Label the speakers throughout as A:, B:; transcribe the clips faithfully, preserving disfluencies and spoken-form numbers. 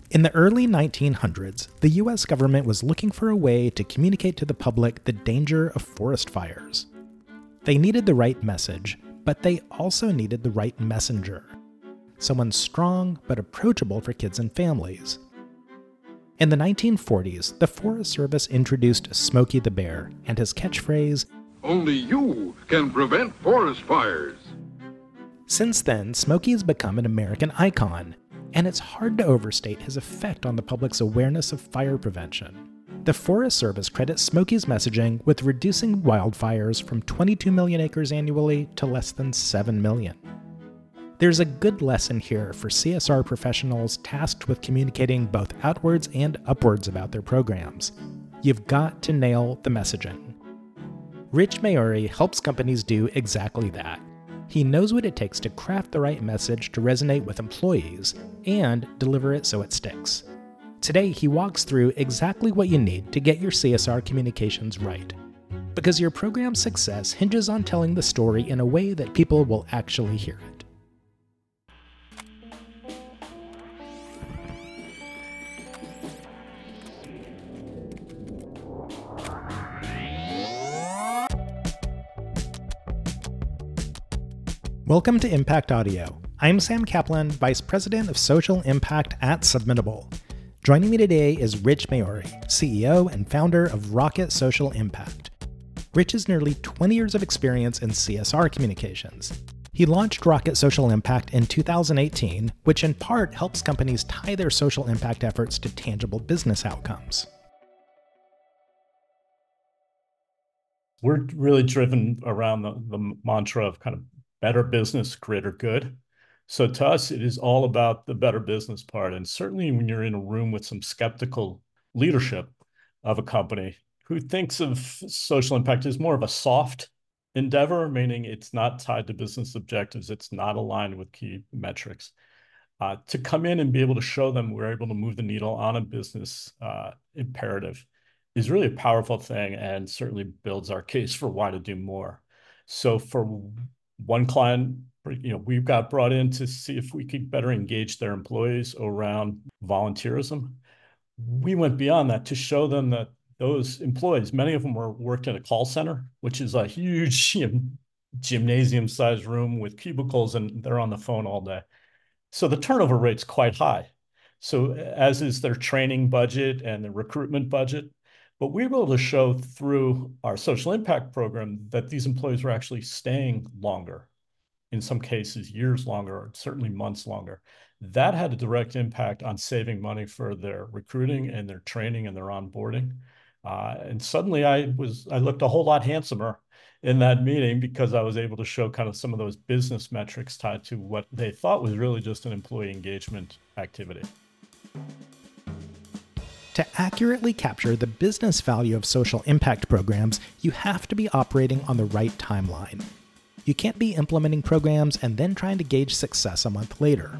A: In the early nineteen hundreds, the U S government was looking for a way to communicate to the public the danger of forest fires. They needed the right message, but they also needed the right messenger. Someone strong but approachable for kids and families. In the nineteen forties, the Forest Service introduced Smokey the Bear and his catchphrase,
B: "Only you can prevent forest fires."
A: Since then, Smokey's become an American icon, and it's hard to overstate his effect on the public's awareness of fire prevention. The Forest Service credits Smokey's messaging with reducing wildfires from twenty-two million acres annually to less than seven million. There's a good lesson here for C S R professionals tasked with communicating both outwards and upwards about their programs. You've got to nail the messaging. Rich Maori helps companies do exactly that. He knows what it takes to craft the right message to resonate with employees and deliver it so it sticks. Today, he walks through exactly what you need to get your C S R communications right. Because your program's success hinges on telling the story in a way that people will actually hear it. Welcome to Impact Audio. I'm Sam Kaplan, Vice President of Social Impact at Submittable. Joining me today is Rich Maori, C E O and founder of Rocket Social Impact. Rich has nearly twenty years of experience in C S R communications. He launched Rocket Social Impact in two thousand eighteen, which in part helps companies tie their social impact efforts to tangible business outcomes.
C: We're really driven around the, the mantra of kind of better business, greater good. So to us, it is all about the better business part. And certainly when you're in a room with some skeptical leadership of a company who thinks of social impact as more of a soft endeavor, meaning it's not tied to business objectives, it's not aligned with key metrics, uh, to come in and be able to show them we're able to move the needle on a business uh, imperative is really a powerful thing and certainly builds our case for why to do more. So for one client, you know, we've got brought in to see if we could better engage their employees around volunteerism. We went beyond that to show them that those employees, many of them were worked in a call center, which is a huge you know, gymnasium-sized room with cubicles, and they're on the phone all day. So the turnover rate's quite high. So as is their training budget and the recruitment budget. But we were able to show through our social impact program that these employees were actually staying longer, in some cases years longer, or certainly months longer. That had a direct impact on saving money for their recruiting and their training and their onboarding. Uh, and suddenly I was I looked a whole lot handsomer in that meeting because I was able to show kind of some of those business metrics tied to what they thought was really just an employee engagement activity.
A: To accurately capture the business value of social impact programs, you have to be operating on the right timeline. You can't be implementing programs and then trying to gauge success a month later.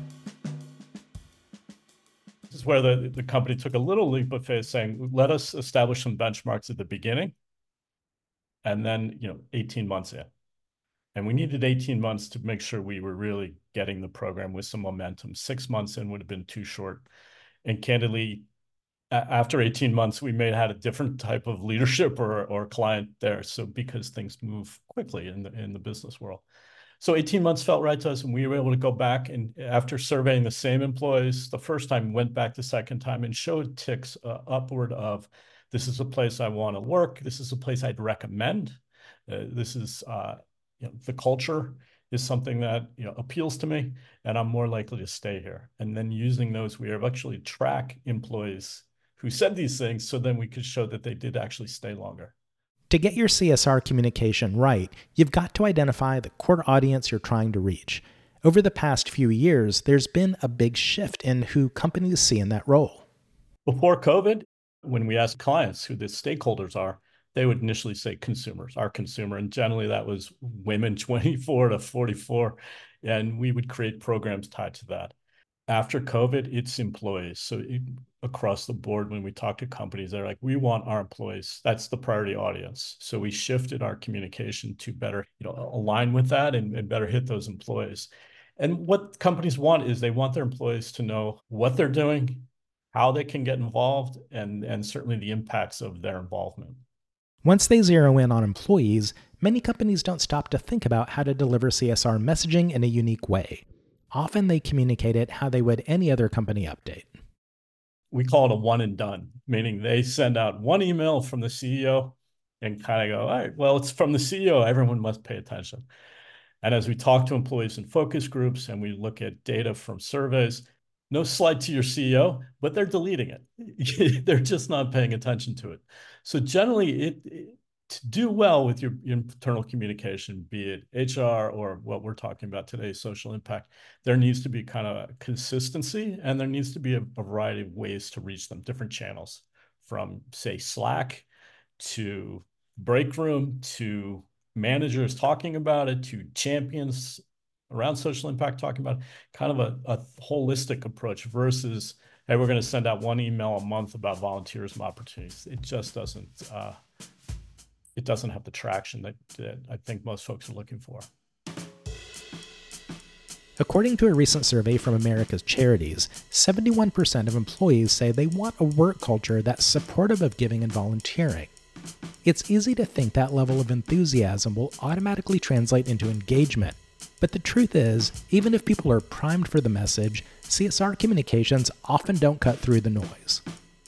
C: This is where the, the company took a little leap of faith, saying, let us establish some benchmarks at the beginning, and then, you know, eighteen months in. And we needed eighteen months to make sure we were really getting the program with some momentum. Six months in would have been too short. And candidly, after eighteen months, we may have had a different type of leadership or, or client there. So because things move quickly in the, in the business world. So eighteen months felt right to us, and we were able to go back and after surveying the same employees, the first time went back the second time and showed ticks uh, upward of, this is a place I want to work. This is a place I'd recommend. Uh, this is, uh, you know, the culture is something that, you know, appeals to me, and I'm more likely to stay here. And then using those, we have actually track employees who said these things, so then we could show that they did actually stay longer.
A: To get your C S R communication right, you've got to identify the core audience you're trying to reach. Over the past few years, there's been a big shift in who companies see in that role.
C: Before COVID, when we asked clients who the stakeholders are, they would initially say consumers, our consumer. And generally that was women twenty-four to forty-four. And we would create programs tied to that. After COVID, it's employees. So it, across the board, when we talk to companies, they're like, we want our employees. That's the priority audience. So we shifted our communication to better, you know, align with that and, and better hit those employees. And what companies want is they want their employees to know what they're doing, how they can get involved, and, and certainly the impacts of their involvement.
A: Once they zero in on employees, many companies don't stop to think about how to deliver C S R messaging in a unique way. Often they communicate it how they would any other company update.
C: We call it a one and done, meaning they send out one email from the C E O and kind of go, all right, well, it's from the C E O, everyone must pay attention. And as we talk to employees in focus groups and we look at data from surveys, no slight to your C E O, but they're deleting it. They're just not paying attention to it. So generally, it, it to do well with your, your internal communication, be it H R or what we're talking about today, social impact, there needs to be kind of consistency, and there needs to be a, a variety of ways to reach them, different channels, from, say, Slack to break room to managers talking about it to champions around social impact talking about it. Kind of a, a holistic approach versus, hey, we're going to send out one email a month about volunteerism opportunities. It just doesn't, uh, it doesn't have the traction that, that I think most folks are looking for.
A: According to a recent survey from America's Charities, seventy-one percent of employees say they want a work culture that's supportive of giving and volunteering. It's easy to think that level of enthusiasm will automatically translate into engagement, but the truth is, even if people are primed for the message, C S R communications often don't cut through the noise.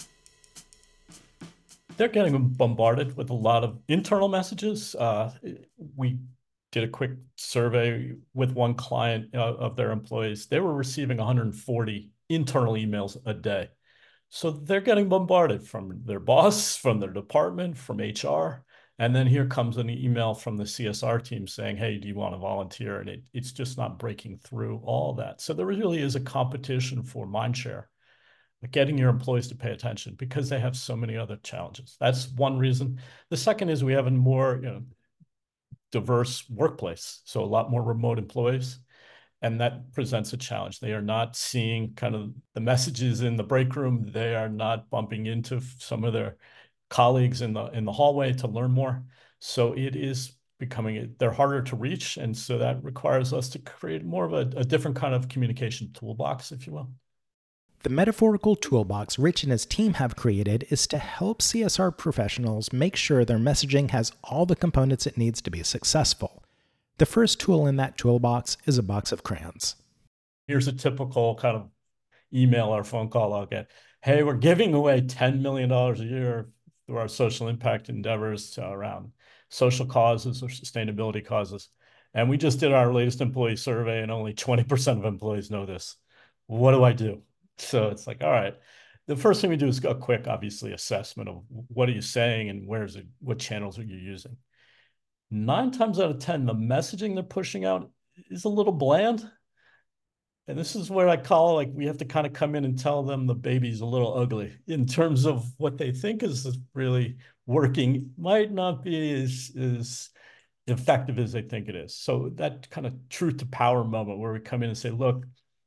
C: They're getting bombarded with a lot of internal messages. Uh, we did a quick survey with one client uh, of their employees. They were receiving one hundred forty internal emails a day. So they're getting bombarded from their boss, from their department, from H R. And then here comes an email from the C S R team saying, hey, do you want to volunteer? And it, it's just not breaking through all that. So there really is a competition for mindshare, getting your employees to pay attention because they have so many other challenges. That's one reason. The second is we have a more, you know, diverse workplace. So a lot more remote employees. And that presents a challenge. They are not seeing kind of the messages in the break room. They are not bumping into some of their colleagues in the in the hallway to learn more. So it is becoming, they're harder to reach. And so that requires us to create more of a, a different kind of communication toolbox, if you will.
A: The metaphorical toolbox Rich and his team have created is to help C S R professionals make sure their messaging has all the components it needs to be successful. The first tool in that toolbox is a box of crayons.
C: Here's a typical kind of email or phone call I'll get. Hey, we're giving away ten million dollars a year through our social impact endeavors to, around social causes or sustainability causes. And we just did our latest employee survey and only twenty percent of employees know this. What do I do? So it's like, all right, the first thing we do is a quick, obviously, assessment of what are you saying and where's it, what channels are you using? Nine times out of ten, the messaging they're pushing out is a little bland. And this is where I call, like, we have to kind of come in and tell them the baby's a little ugly in terms of what they think is really working might not be as, as effective as they think it is. So that kind of truth to power moment where we come in and say, look,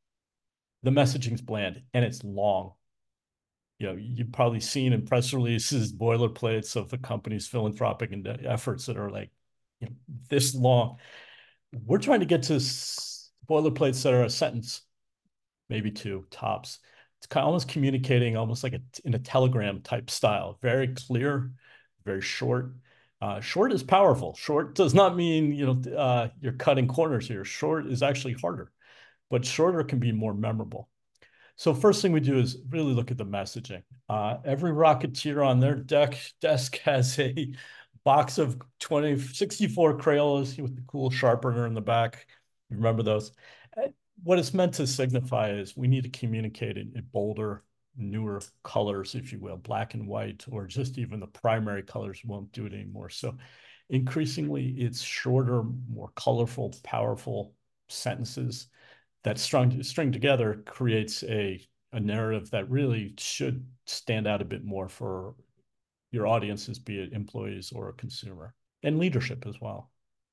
C: the messaging's bland and it's long. You know, you've probably seen in press releases, boilerplates of the company's philanthropic efforts that are like, you know, this long. We're trying to get to boilerplates that are a sentence, maybe two tops. It's kind of almost communicating almost like a, in a telegram type style, very clear, very short. Uh, short is powerful. Short does not mean, you know, uh, you're cutting corners here. Short is actually harder, but shorter can be more memorable. So first thing we do is really look at the messaging. Uh, every Rocketeer on their deck desk has a box of twenty, sixty-four Crayolas with the cool sharpener in the back. You remember those? What it's meant to signify is we need to communicate in, in bolder, newer colors, if you will, black and white, or just even the primary colors won't do it anymore. So increasingly, it's shorter, more colorful, powerful sentences that strung, string together creates a, a narrative that really should stand out a bit more for your audiences, be it employees or a consumer, and leadership as well.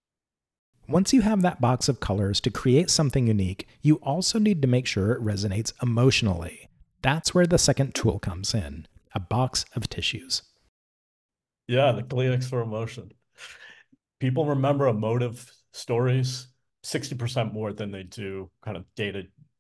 A: Once you have that box of colors to create something unique, you also need to make sure it resonates emotionally. That's where the second tool comes in, a box of tissues.
C: Yeah, the Kleenex for emotion. People remember emotive stories sixty percent more than they do kind of data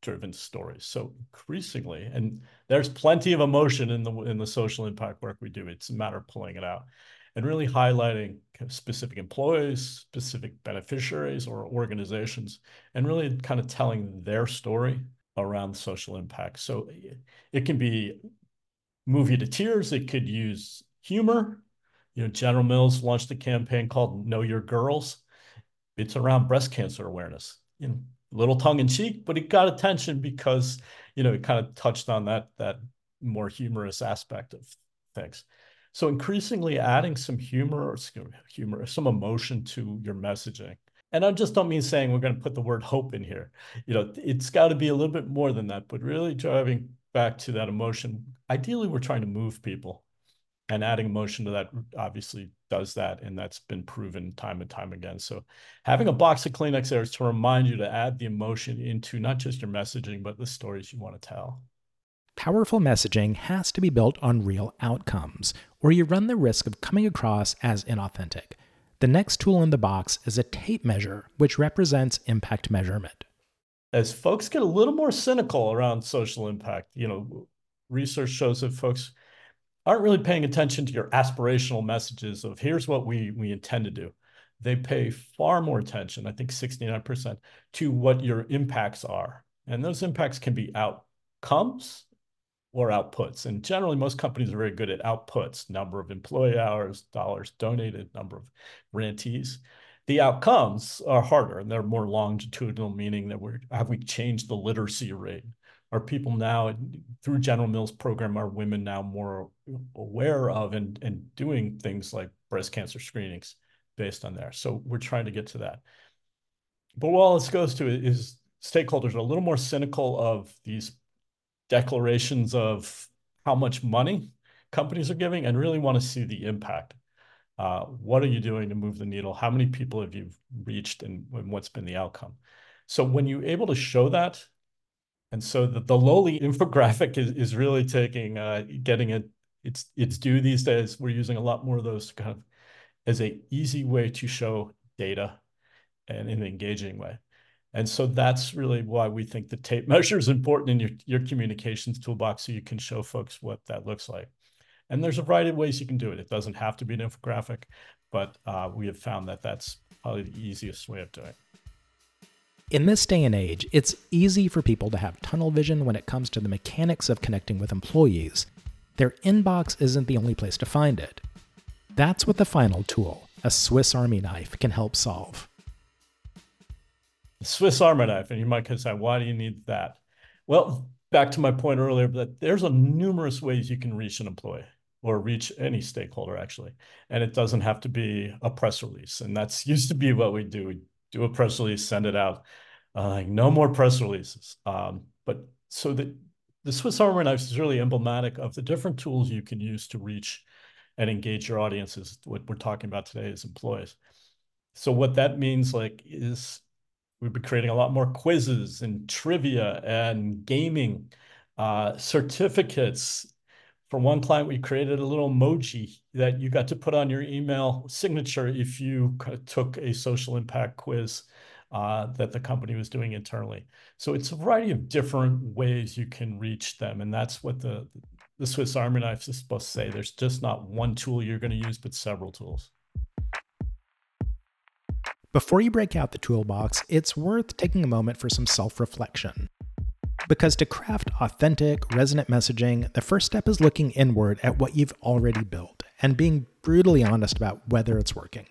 C: driven stories. So increasingly, and there's plenty of emotion in the in the social impact work we do. It's a matter of pulling it out and really highlighting specific employees, specific beneficiaries or organizations, and really kind of telling their story around social impact. So it can be move you to tears. It could use humor. You know, General Mills launched a campaign called Know Your Girls. It's around breast cancer awareness. You know, a little tongue in cheek, but it got attention because, you know, it kind of touched on that, that more humorous aspect of things. So increasingly adding some humor or humor, some emotion to your messaging. And I just don't mean saying we're going to put the word hope in here. You know, it's got to be a little bit more than that, but really driving back to that emotion. Ideally, we're trying to move people, and adding emotion to that obviously does that. And that's been proven time and time again. So having a box of Kleenex there is to remind you to add the emotion into not just your messaging, but the stories you want to tell.
A: Powerful messaging has to be built on real outcomes, or you run the risk of coming across as inauthentic. The next tool in the box is a tape measure, which represents impact measurement.
C: As folks get a little more cynical around social impact, you know, research shows that folks aren't really paying attention to your aspirational messages of here's what we, we intend to do. They pay far more attention, I think sixty-nine percent, to what your impacts are. And those impacts can be outcomes or outputs. And generally, most companies are very good at outputs, number of employee hours, dollars donated, number of grantees. The outcomes are harder, and they're more longitudinal, meaning that we're, have we changed the literacy rate? Are people now, through General Mills program, are women now more aware of and, and doing things like breast cancer screenings based on there? So we're trying to get to that. But what all this goes to is stakeholders are a little more cynical of these declarations of how much money companies are giving and really want to see the impact. Uh, what are you doing to move the needle? How many people have you reached, and, and what's been the outcome? So when you're able to show that, and so the, the lowly infographic is, is really taking, uh, getting it, it's, it's due these days. We're using a lot more of those kind of as a easy way to show data and in an engaging way. And so that's really why we think the tape measure is important in your, your communications toolbox, so you can show folks what that looks like. And there's a variety of ways you can do it. It doesn't have to be an infographic, but uh, we have found that that's probably the easiest way of doing it.
A: In this day and age, it's easy for people to have tunnel vision when it comes to the mechanics of connecting with employees. Their inbox isn't the only place to find it. That's what the final tool, a Swiss Army knife, can help solve.
C: Swiss Army knife, and you might say, why do you need that? Well, back to my point earlier, that there's a numerous ways you can reach an employee or reach any stakeholder, actually. And it doesn't have to be a press release. And that's used to be what we do. We do a press release, send it out. Uh, no more press releases. Um, but so the, the Swiss Army knife is really emblematic of the different tools you can use to reach and engage your audiences. What we're talking about today is employees. So what that means like is we've been creating a lot more quizzes and trivia and gaming, uh, certificates. For one client, we created a little emoji that you got to put on your email signature if you took a social impact quiz uh, that the company was doing internally. So it's a variety of different ways you can reach them. And that's what the, the Swiss Army knife is supposed to say. There's just not one tool you're going to use, but several tools.
A: Before you break out the toolbox, it's worth taking a moment for some self-reflection. Because to craft authentic, resonant messaging, the first step is looking inward at what you've already built and being brutally honest about whether it's working.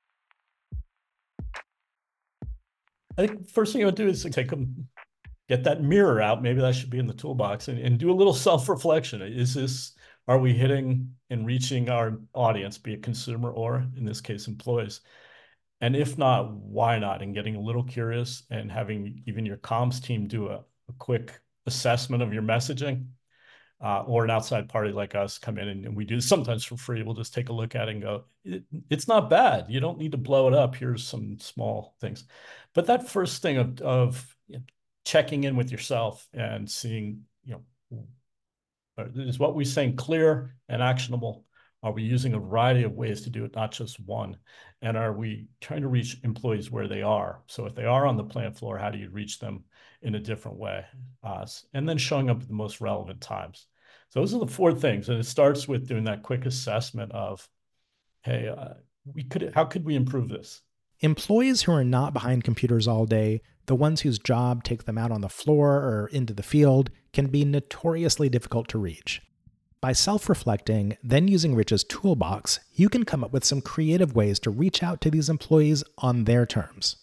C: I think the first thing you want to do is take them, get that mirror out. Maybe that should be in the toolbox, and, and do a little self-reflection. Is this, are we hitting and reaching our audience, be it consumer or, in this case, employees? And if not, why not? And getting a little curious and having even your comms team do a, a quick assessment of your messaging, uh, or an outside party like us come in, and, and we do this sometimes for free. We'll just take a look at it and go, it, it's not bad. You don't need to blow it up. Here's some small things. But that first thing of, of you know, checking in with yourself and seeing, you know, is what we're saying clear and actionable, Are we using a variety of ways to do it, not just one? And are we trying to reach employees where they are? So if they are on the plant floor, how do you reach them in a different way? Uh, and then showing up at the most relevant times. So those are the four things. And it starts with doing that quick assessment of, hey, uh, we could, how could we improve this?
A: Employees who are not behind computers all day, the ones whose job takes them out on the floor or into the field, can be notoriously difficult to reach. By self-reflecting, then using Rich's toolbox, you can come up with some creative ways to reach out to these employees on their terms.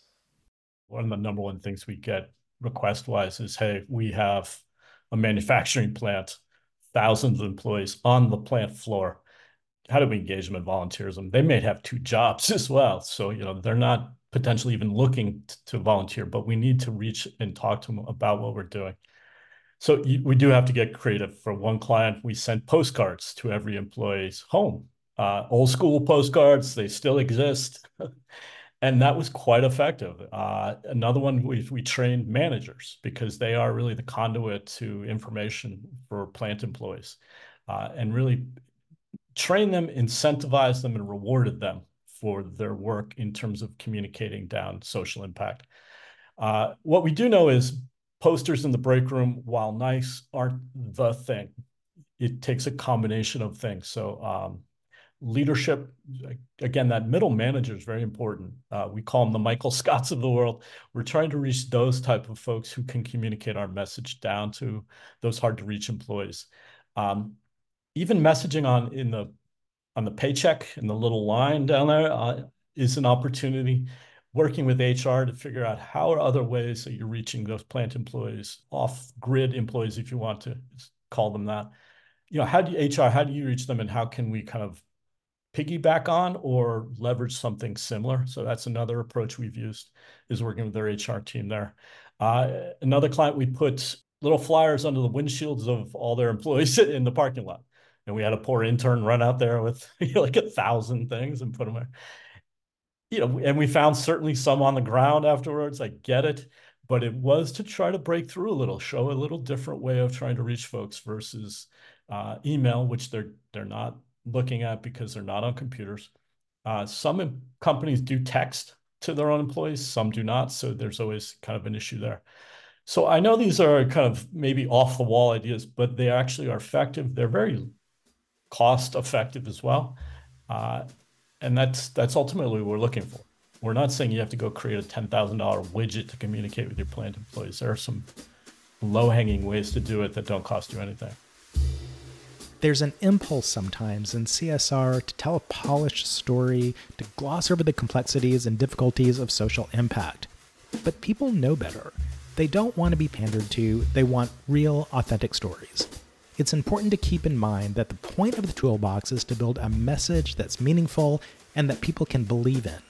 C: One of the number one things we get request-wise is, hey, we have a manufacturing plant, thousands of employees on the plant floor. How do we engage them in volunteerism? They may have two jobs as well. So, you know, they're not potentially even looking to volunteer, but we need to reach and talk to them about what we're doing. So we do have to get creative. For one client, we sent postcards to every employee's home. Uh, old school postcards, they still exist. And that was quite effective. Uh, another one, we, we trained managers because they are really the conduit to information for plant employees, uh, and really train them, incentivize them, and rewarded them for their work in terms of communicating down social impact. Uh, what we do know is posters in the break room, while nice, aren't the thing. It takes a combination of things. So um, leadership, again, that middle manager is very important. Uh, we call them the Michael Scotts of the world. We're trying to reach those type of folks who can communicate our message down to those hard to reach employees. Um, even messaging on in the on the paycheck in the little line down there uh, is an opportunity. Working with H R to figure out how are other ways that you're reaching those plant employees, off-grid employees, if you want to call them that. You know, how do you, H R, how do you reach them, and how can we kind of piggyback on or leverage something similar? So that's another approach we've used, is working with their H R team there. Uh, another client, we put little flyers under the windshields of all their employees in the parking lot. And we had a poor intern run out there with you know, like a thousand things and put them there. You know, and we found certainly some on the ground afterwards. I get it, but it was to try to break through a little, show a little different way of trying to reach folks versus uh, email, which they're they're not looking at because they're not on computers. Uh, some companies do text to their own employees, some do not. So there's always kind of an issue there. So I know these are kind of maybe off the wall ideas, but they actually are effective. They're very cost effective as well. Uh, and that's that's ultimately what we're looking for. We're not saying you have to go create a ten thousand dollar widget to communicate with your plant employees. There are some low-hanging ways to do it that don't cost you anything.
A: There's an impulse sometimes in C S R to tell a polished story, to gloss over the complexities and difficulties of social impact. But people know better. They don't want to be pandered to. They want real, authentic stories. It's important to keep in mind that the point of the toolbox is to build a message that's meaningful and that people can believe in.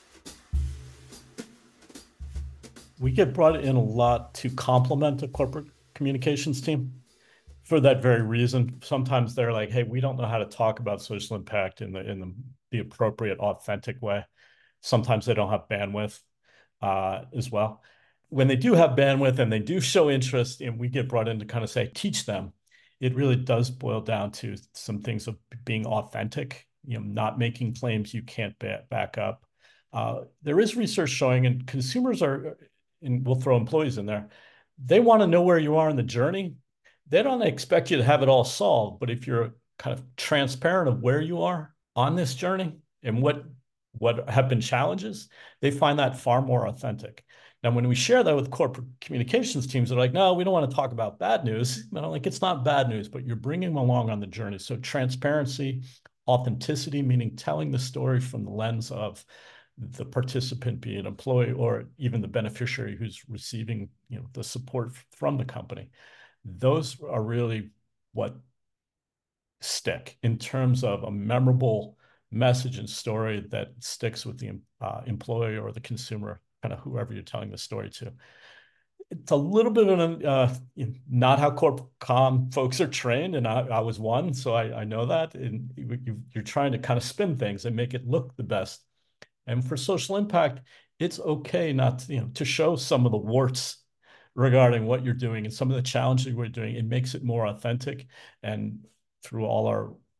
C: We get brought in a lot to complement the corporate communications team for that very reason. Sometimes they're like, hey, we don't know how to talk about social impact in the in the, the appropriate, authentic way. Sometimes they don't have bandwidth uh, as well. When they do have bandwidth and they do show interest, and we get brought in to kind of say, teach them, it really does boil down to some things of being authentic, you know, not making claims you can't back up. Uh, there is research showing, and consumers are, and we'll throw employees in there, they want to know where you are in the journey. They don't expect you to have it all solved, but if you're kind of transparent of where you are on this journey and what, what have been challenges, they find that far more authentic. Now, when we share that with corporate communications teams, they're like, no, we don't want to talk about bad news. And I'm like, it's not bad news, but you're bringing them along on the journey. So transparency, authenticity, meaning telling the story from the lens of the participant, be an employee or even the beneficiary who's receiving, you know, the support from the company. Those are really what stick in terms of a memorable message and story that sticks with the uh, employee or the consumer, kind of whoever you're telling the story to. It's a little bit of an, uh, not how corp com folks are trained, and I, I was one, so I, I know that. And you, you're trying to kind of spin things and make it look the best. And for social impact, it's okay not to, you know, to show some of the warts regarding what you're doing and some of the challenges we're doing. It makes it more authentic. And through all our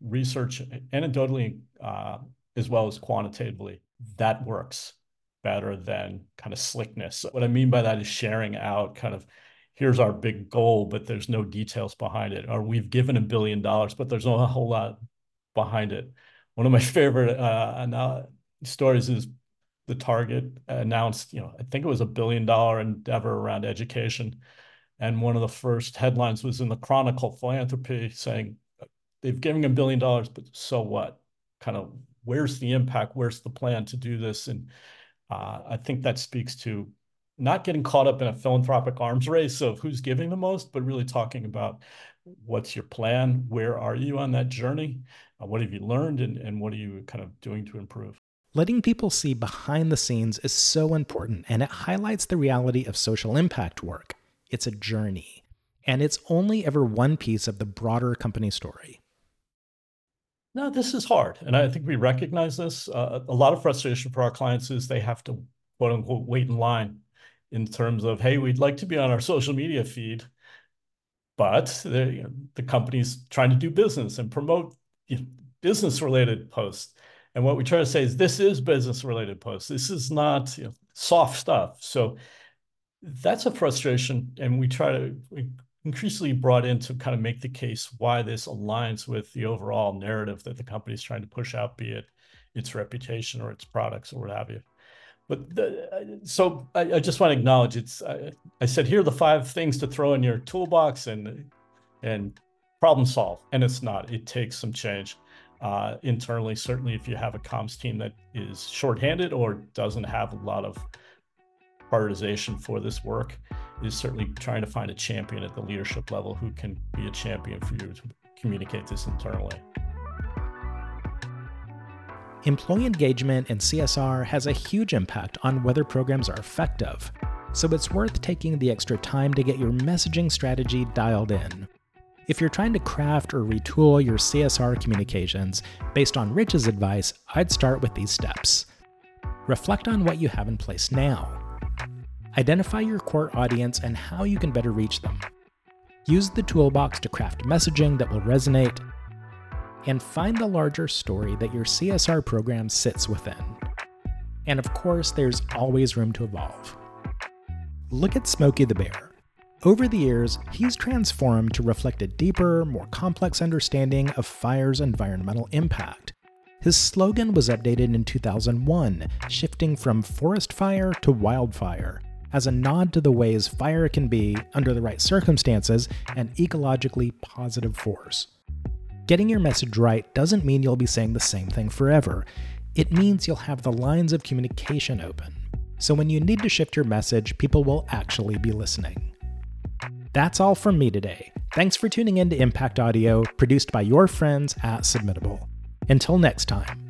C: research anecdotally uh, as well as quantitatively, that works better than kind of slickness. What I mean by that is sharing out kind of, here's our big goal, but there's no details behind it. Or we've given a billion dollars, but there's not a whole lot behind it. One of my favorite uh, stories is the Target announced, you know, I think it was a billion dollar endeavor around education. And one of the first headlines was in the Chronicle Philanthropy saying, they've given a billion dollars, but so what? Kind of, where's the impact? Where's the plan to do this? And uh, I think that speaks to not getting caught up in a philanthropic arms race of who's giving the most, but really talking about what's your plan? Where are you on that journey? Uh, what have you learned? And, and what are you kind of doing to improve?
A: Letting people see behind the scenes is so important, and it highlights the reality of social impact work. It's a journey, and it's only ever one piece of the broader company story.
C: No, this is hard. And I think we recognize this. Uh, a lot of frustration for our clients is they have to, quote unquote, wait in line in terms of, hey, we'd like to be on our social media feed, but the, you know, the company's trying to do business and promote, you know, business-related posts. And what we try to say is this is business-related posts. This is not, you know, soft stuff. So that's a frustration. And we try to we increasingly brought in to kind of make the case why this aligns with the overall narrative that the company is trying to push out, be it its reputation or its products or what have you. But the, so I, I just want to acknowledge it's, I, I said, here are the five things to throw in your toolbox and, and problem solve. And it's not, it takes some change. Uh, internally, certainly if you have a comms team that is shorthanded or doesn't have a lot of prioritization for this work, is certainly trying to find a champion at the leadership level who can be a champion for you to communicate this internally.
A: Employee engagement in C S R has a huge impact on whether programs are effective, so it's worth taking the extra time to get your messaging strategy dialed in. If you're trying to craft or retool your C S R communications based on Rich's advice, I'd start with these steps. Reflect on what you have in place now. Identify your core audience and how you can better reach them. Use the toolbox to craft messaging that will resonate. And find the larger story that your C S R program sits within. And of course, there's always room to evolve. Look at Smokey the Bear. Over the years, he's transformed to reflect a deeper, more complex understanding of fire's environmental impact. His slogan was updated in two thousand one, shifting from forest fire to wildfire, as a nod to the ways fire can be, under the right circumstances, an ecologically positive force. Getting your message right doesn't mean you'll be saying the same thing forever. It means you'll have the lines of communication open. So when you need to shift your message, people will actually be listening. That's all from me today. Thanks for tuning in to Impact Audio, produced by your friends at Submittable. Until next time.